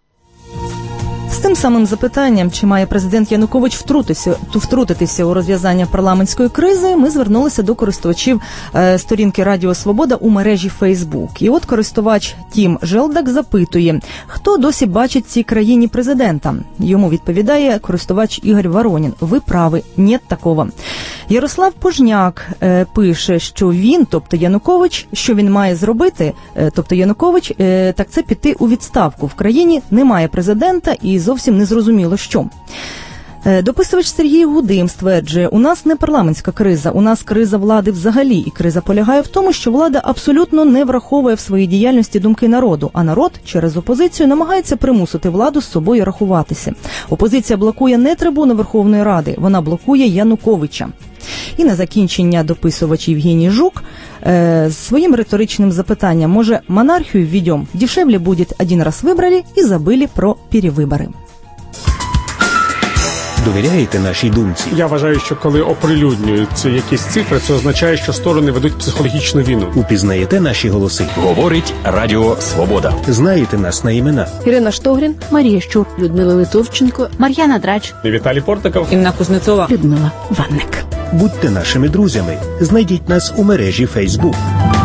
З тим самим запитанням, чи має президент Янукович втрутитися, втрутитися у розв'язання парламентської кризи, ми звернулися до користувачів е, сторінки Радіо Свобода у мережі Фейсбук. І от користувач Тім Желдак запитує, хто досі бачить цій країні президента? Йому відповідає користувач Ігор Воронін. Ви праві, нет такого. Ярослав Пожняк е, пише, що він, тобто Янукович, що він має зробити, е, тобто Янукович, е, так це піти у відставку. В країні немає президента і зовсім не зрозуміло що. Е, дописувач Сергій Гудим стверджує, у нас не парламентська криза, у нас криза влади взагалі. І криза полягає в тому, що влада абсолютно не враховує в своїй діяльності думки народу, а народ через опозицію намагається примусити владу з собою рахуватися. Опозиція блокує не трибуну Верховної Ради, вона блокує Януковича. І на закінчення дописувач Євгеній Жук э, своїм риторичним запитанням, може, монархію введем, дешевле будет один раз выбрали и забыли про перевибори. Довіряєте нашій думці? Я вважаю, що коли оприлюднюються якісь цифри, це означає, що сторони ведуть психологічну війну. Упізнаєте наші голоси? Говорить Радіо Свобода. Знаєте нас на імена? Ірина Штогрін, Марія Щур, Людмила Литовченко, Мар'яна Драч, Віталій Портников, Інна Кузнецова, Людмила Ванник. Будьте нашими друзями. Знайдіть нас у мережі Фейсбук.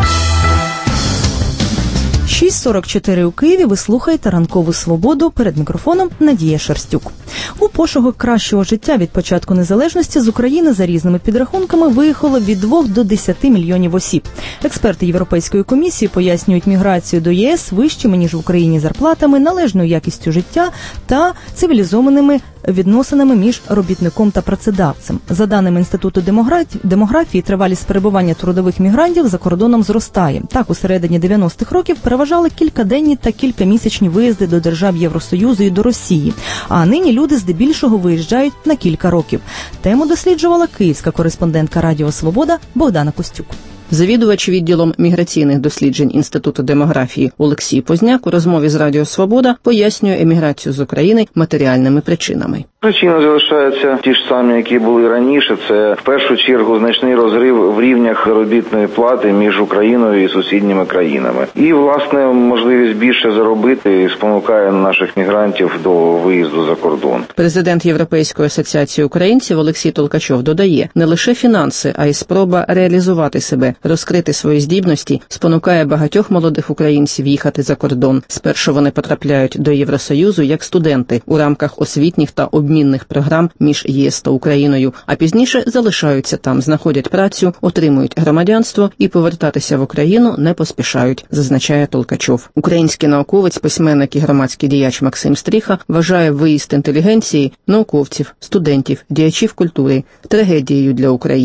шість сорок чотири у Києві. Ви слухаєте «Ранкову свободу», перед мікрофоном Надія Шерстюк. У пошуках кращого життя від початку незалежності з України за різними підрахунками виїхало від двох до десяти мільйонів осіб. Експерти Європейської комісії пояснюють міграцію до ЄС вищими, ніж в Україні, зарплатами, належною якістю життя та цивілізованими відносинами між робітником та працедавцем. За даними Інституту демографії, тривалість перебування трудових мігрантів за кордоном зростає. Так, у середині дев'яностих років переважали кількаденні та кількамісячні виїзди до держав Євросоюзу і до Росії. А нині люди здебільшого виїжджають на кілька років. Тему досліджувала київська кореспондентка Радіо Свобода Богдана Костюк. Завідувач відділом міграційних досліджень Інституту демографії Олексій Позняк у розмові з Радіо Свобода пояснює еміграцію з України матеріальними причинами. Причини залишаються ті ж самі, які були раніше. Це в першу чергу значний розрив в рівнях заробітної плати між Україною і сусідніми країнами. І, власне, можливість більше заробити спонукає наших мігрантів до виїзду за кордон. Президент Європейської асоціації українців Олексій Толкачов додає, не лише фінанси, а й спроба реалізувати себе, розкрити свої здібності, спонукає багатьох молодих українців їхати за кордон. Спершу вони потрапляють до Євросоюзу як студенти у рамках освітніх та обмінних програм між ЄС та Україною, а пізніше залишаються там, знаходять працю, отримують громадянство і повертатися в Україну не поспішають, зазначає Толкачов. Український науковець, письменник і громадський діяч Максим Стріха вважає виїзд інтелігенції, науковців, студентів, діячів культури трагедією для України.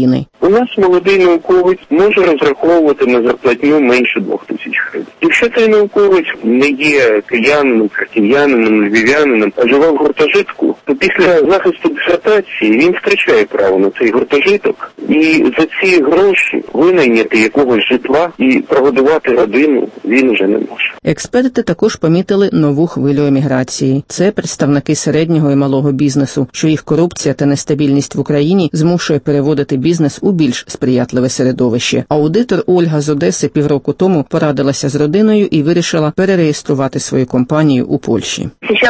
У нас молодий науковець може розраховувати на зарплатню менше двох тисяч гривень. Якщо цей науковець не є киянином, харків'янином, львів'янином, а живе в гуртожитку, то після захисту дисертації він втрачає право на цей гуртожиток і за ці гроші винайняти якогось житла і прогодувати родину він вже не може. Експерти також помітили нову хвилю еміграції. Це представники середнього і малого бізнесу, що їх корупція та нестабільність в Україні змушує переводити бізнес у більш сприятливе середовище. Аудитор Ольга з Одеси півроку тому порадилася з родиною і вирішила перереєструвати свою компанію у Польщі.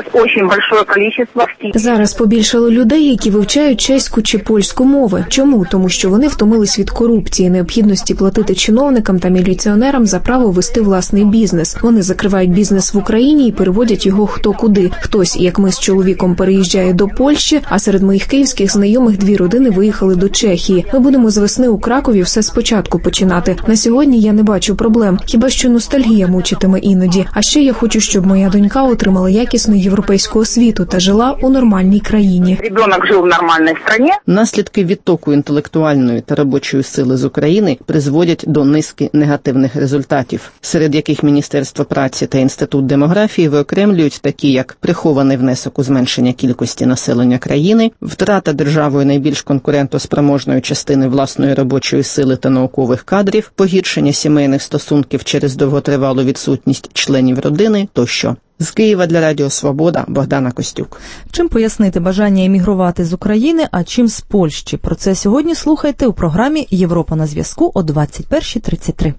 Зараз побільшало людей, які вивчають чеську чи польську мови. Чому? Тому що вони втомились від корупції, необхідності платити чиновникам та міліціонерам за право вести власний бізнес. Вони закривають бізнес в Україні і переводять його хто куди. Хтось, як ми з чоловіком, переїжджає до Польщі, а серед моїх київських знайомих дві родини виїхали до Чехії. Ми будемо з весни у Кракові все спочатку починати. На сьогодні я не бачу проблем, хіба що ностальгія мучитиме іноді. А ще я хочу, щоб моя донька отримала якісну європейську освіту та жила у нормальній країні. Ребенок жив в нормальній країні. Наслідки відтоку інтелектуальної та робочої сили з України призводять до низки негативних результатів, серед яких Міністерство праці та Інститут демографії виокремлюють такі, як прихований внесок у зменшення кількості населення країни, втрата державою найбільш конкурентоспроможної частини власної робочої сили та наукових кадрів, погіршення сімейних стосунків через довготривалу відсутність членів родини тощо. З Києва для Радіо Свобода Богдана Костюк. Чим пояснити бажання емігрувати з України, а чим з Польщі? Про це сьогодні слухайте у програмі «Європа на зв'язку» о двадцять перша тридцять три.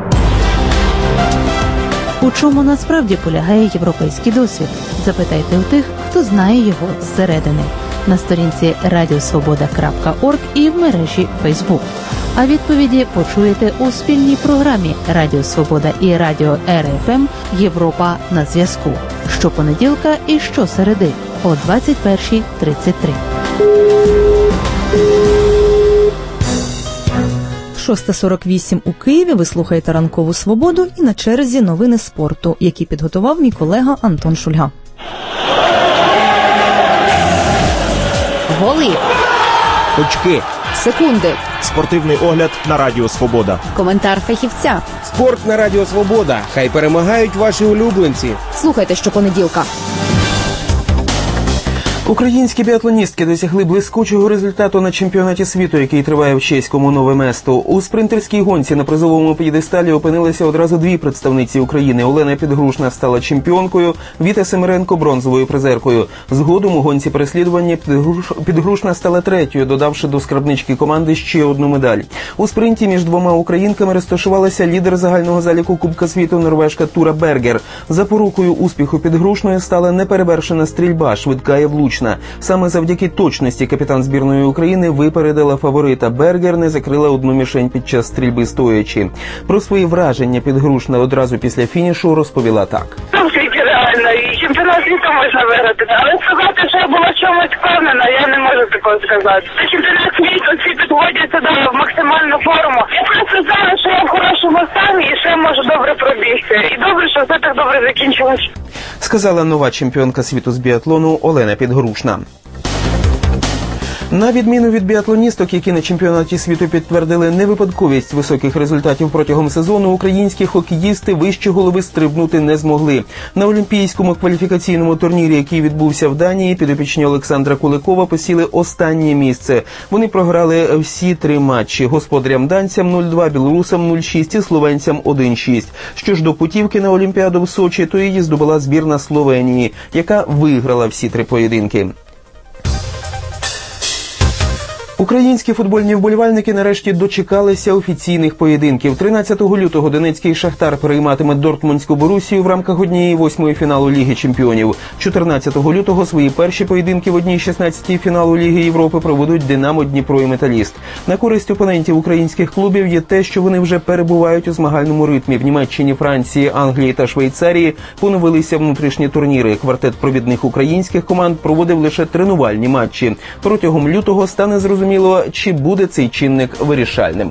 У чому насправді полягає європейський досвід? Запитайте у тих, хто знає його зсередини. На сторінці радіосвобода крапка орг і в мережі Фейсбук. А відповіді почуєте у спільній програмі Радіо Свобода і Радіо Ер Еф Ем «Європа на зв'язку». Щопонеділка і щосереди о двадцять перша тридцять три. шоста сорок вісім у Києві. Ви слухаєте «Ранкову свободу» і на черзі новини спорту, які підготував мій колега Антон Шульга. Голи. Очки. Секунди. Спортивний огляд на Радіо Свобода. Коментар фахівця. Спорт на Радіо Свобода. Хай перемагають ваші улюбленці. Слухайте щопонеділка. Українські біатлоністки досягли блискучого результату на чемпіонаті світу, який триває в чеському Нове Место. У спринтерській гонці на призовому п'єдесталі опинилися одразу дві представниці України. Олена Підгрушна стала чемпіонкою, Віта Семеренко – бронзовою призеркою. Згодом у гонці переслідування Підгруш... Підгрушна стала третьою, додавши до скарбнички команди ще одну медаль. У спринті між двома українками розташувалася лідер загального заліку Кубка світу норвежка Тура Бергер. Запорукою успіху Підгрушної стала неперевершена стрільба, швидка і влучна. Саме завдяки точності капітан збірної України випередила фаворита. Бергер не закрила одну мішень під час стрільби стоячи. Про свої враження Підгрушна одразу після фінішу розповіла так. Тільки реально, і чемпіонат світу можна виграти. Але сказати, що я була в чомусь впевнена, я не можу такого сказати. Чемпіонат світу, всі підводяться до в максимальну форму. Я просто знала, що я в хорошому стані і що я можу добре пробігти. І добре, що все так добре закінчилось. Сказала нова чемпіонка світу з біатлону Олена Підгрушна. На відміну від біатлоністок, які на чемпіонаті світу підтвердили невипадковість високих результатів протягом сезону, українські хокеїсти вище голови стрибнути не змогли. На олімпійському кваліфікаційному турнірі, який відбувся в Данії, підопічні Олександра Куликова посіли останнє місце. Вони програли всі три матчі. Господарям данцям нуль два, білорусам нуль шість і словенцям один шість. Що ж до путівки на Олімпіаду в Сочі, то її здобула збірна Словенії, яка виграла всі три поєдинки. Українські футбольні вболівальники нарешті дочекалися офіційних поєдинків. тринадцятого лютого Донецький Шахтар прийматиме Дортмундську Борусію в рамках однієї восьмої фіналу Ліги Чемпіонів. чотирнадцятого лютого свої перші поєдинки в одній шістнадцятій фіналу Ліги Європи проведуть Динамо, Дніпро і Металіст. На користь опонентів українських клубів є те, що вони вже перебувають у змагальному ритмі. В Німеччині, Франції, Англії та Швейцарії поновилися внутрішні турніри. Квартет провідних українських команд проводив лише тренувальні матчі. Протягом лютого стане зрозуміло, чи буде цей чинник вирішальним.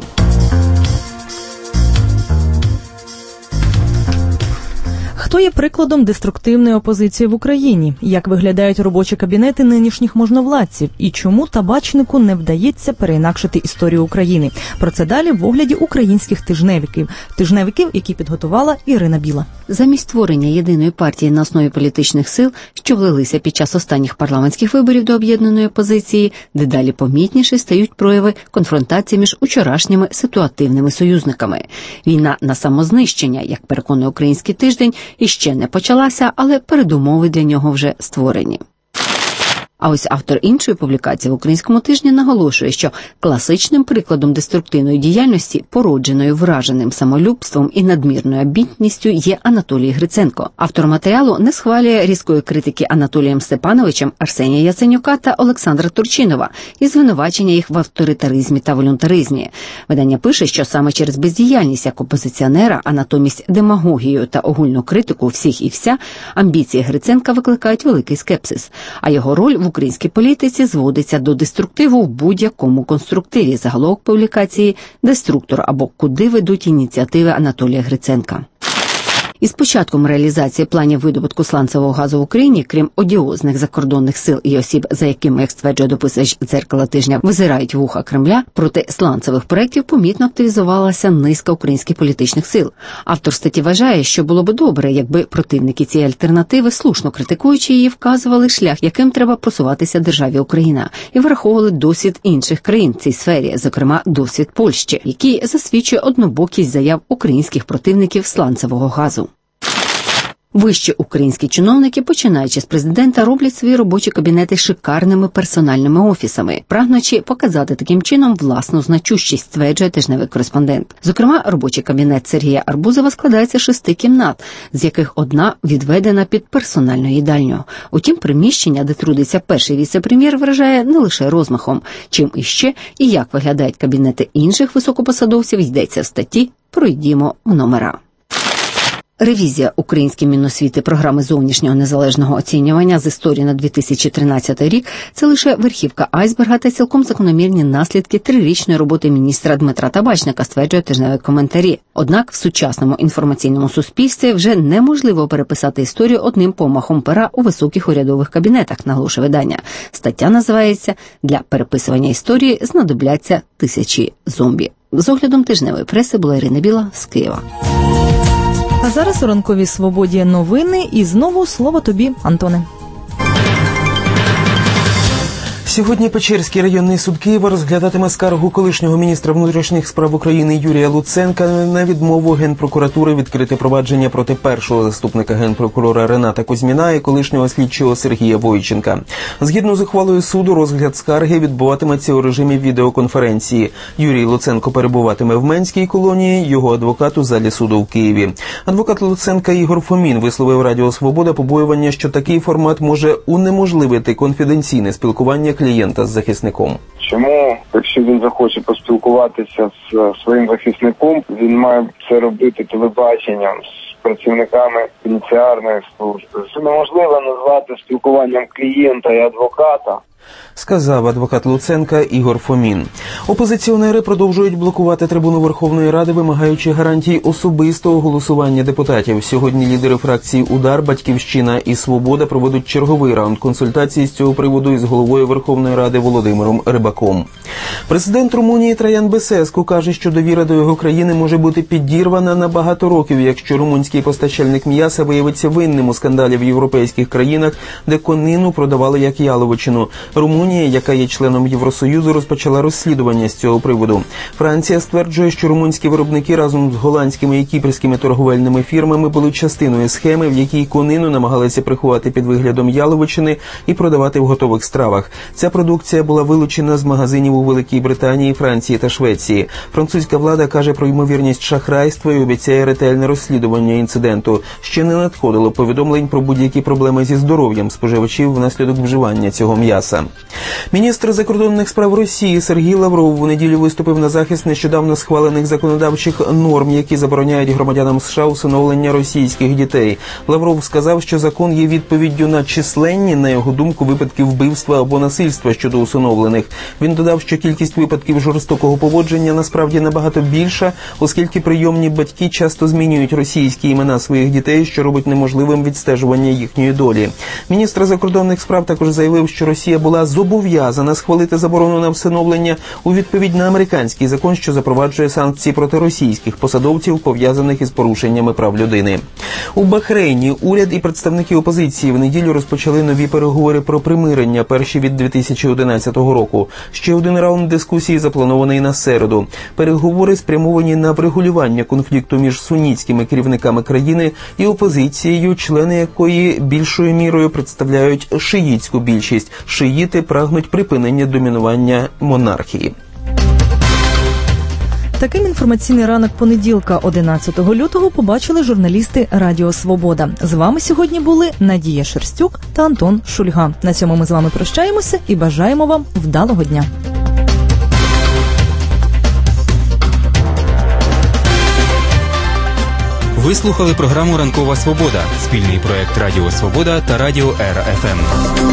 Хто є прикладом деструктивної опозиції в Україні? Як виглядають робочі кабінети нинішніх можновладців? І чому табачнику не вдається переінакшити історію України? Про це далі в огляді українських тижневиків. Тижневиків, які підготувала Ірина Біла. Замість створення єдиної партії на основі політичних сил, що влилися під час останніх парламентських виборів до об'єднаної опозиції, дедалі помітніше стають прояви конфронтації між учорашніми ситуативними союзниками. Війна на самознищення, як переконує Український тиждень, іще не почалася, але передумови для нього вже створені. А ось автор іншої публікації в Українському тижні наголошує, що класичним прикладом деструктивної діяльності, породженої враженим самолюбством і надмірною амбітністю, є Анатолій Гриценко. Автор матеріалу не схвалює різкої критики Анатолієм Степановичем, Арсенія Яценюка та Олександра Турчинова і звинувачення їх в авторитаризмі та волюнтаризмі. Видання пише, що саме через бездіяльність як опозиціонера, а натомість демагогію та огульну критику всіх і вся, амбіції Гриценка викликають великий скепсис, а його роль в українській політиці зводиться до деструктиву в будь-якому конструктиві. Заголовок публікації «Деструктор» або «Куди ведуть ініціативи Анатолія Гриценка». Із початком реалізації планів видобутку сланцевого газу в Україні, крім одіозних закордонних сил і осіб, за якими, як стверджує дописувач «Дзеркала тижня», визирають вуха Кремля, проти сланцевих проєктів помітно активізувалася низка українських політичних сил. Автор статті вважає, що було б добре, якби противники цієї альтернативи, слушно критикуючи її, вказували шлях, яким треба просуватися державі Україна, і враховували досвід інших країн в цій сфері, зокрема досвід Польщі, який засвідчує однобокість заяв українських противників сланцевого газу. Вищі українські чиновники, починаючи з президента, роблять свої робочі кабінети шикарними персональними офісами, прагнучи показати таким чином власну значущість, стверджує тижневий кореспондент. Зокрема, робочий кабінет Сергія Арбузова складається з шести кімнат, з яких одна відведена під персональну їдальню. Утім, приміщення, де трудиться перший віце-прем'єр, вражає не лише розмахом. Чим іще і як виглядають кабінети інших високопосадовців, йдеться в статті «Пройдімо в номера». Ревізія української Міносвіти програми зовнішнього незалежного оцінювання з історії на дві тисячі тринадцятий рік – це лише верхівка айсберга та цілком закономірні наслідки трирічної роботи міністра Дмитра Табачника, стверджує тижневий коментарі. Однак в сучасному інформаційному суспільстві вже неможливо переписати історію одним помахом пера у високих урядових кабінетах, наголошує видання. Стаття називається «Для переписування історії знадобляться тисячі зомбі». З оглядом тижневої преси була Ірина Біла з Києва. А зараз у ранковій свободі новини і знову слово тобі, Антоне. Сьогодні Печерський районний суд Києва розглядатиме скаргу колишнього міністра внутрішніх справ України Юрія Луценка на відмову Генпрокуратури відкрити провадження проти першого заступника Генпрокурора Рената Кузьміна і колишнього слідчого Сергія Войченка. Згідно з ухвалою суду, розгляд скарги відбуватиметься у режимі відеоконференції. Юрій Луценко перебуватиме в Менській колонії, його адвокат у залі суду в Києві. Адвокат Луценка Ігор Фомін висловив Радіо Свобода побоювання, що такий формат може унеможливити конфіденційне спілкування клієнта з захисником. Чому, якщо він захоче поспілкуватися з своїм захисником, він має це робити телебаченням з працівниками пенітенціарної служби? Це неможливо назвати спілкуванням клієнта і адвоката, сказав адвокат Луценка Ігор Фомін. Опозиціонери продовжують блокувати трибуну Верховної Ради, вимагаючи гарантій особистого голосування депутатів. Сьогодні лідери фракцій «Удар», «Батьківщина» і «Свобода» проведуть черговий раунд консультацій з цього приводу із головою Верховної Ради Володимиром Рибаком. Президент Румунії Траян Бесеску каже, що довіра до його країни може бути підірвана на багато років, якщо румунський постачальник м'яса виявиться винним у скандалі в європейських країнах, де конину продавали як яловичину. Румунія, яка є членом Євросоюзу, розпочала розслідування з цього приводу. Франція стверджує, що румунські виробники разом з голландськими і кіпрськими торговельними фірмами були частиною схеми, в якій конину намагалися приховати під виглядом яловичини і продавати в готових стравах. Ця продукція була вилучена з магазинів у Великій Британії, Франції та Швеції. Французька влада каже про ймовірність шахрайства і обіцяє ретельне розслідування інциденту. Ще не надходило повідомлень про будь-які проблеми зі здоров'ям споживачів внаслідок вживання цього м'яса. Свобода. Міністр закордонних справ Росії Сергій Лавров у неділю виступив на захист нещодавно схвалених законодавчих норм, які забороняють громадянам США усиновлення російських дітей. Лавров сказав, що закон є відповіддю на численні, на його думку, випадки вбивства або насильства щодо усиновлених. Він додав, що кількість випадків жорстокого поводження насправді набагато більша, оскільки прийомні батьки часто змінюють російські імена своїх дітей, що робить неможливим відстежування їхньої долі. Міністр закордонних справ також заявив, що Росія була зобов'язана схвалити заборону на всиновлення у відповідь на американський закон, що запроваджує санкції проти російських посадовців, пов'язаних із порушеннями прав людини. У Бахрейні уряд і представники опозиції в неділю розпочали нові переговори про примирення, перші від дві тисячі одинадцятого року. Ще один раунд дискусії запланований на середу. Переговори спрямовані на врегулювання конфлікту між сунітськими керівниками країни і опозицією, члени якої більшою мірою представляють шиїтську більшість. Шиїти прагнуть припинення домінування монархії. Таким інформаційний ранок понеділка, одинадцятого лютого, побачили журналісти Радіо Свобода. З вами сьогодні були Надія Шерстюк та Антон Шульга. На цьому ми з вами прощаємося і бажаємо вам вдалого дня. Ви слухали програму «Ранкова Свобода» – спільний проект Радіо Свобода та Радіо Р Ф М.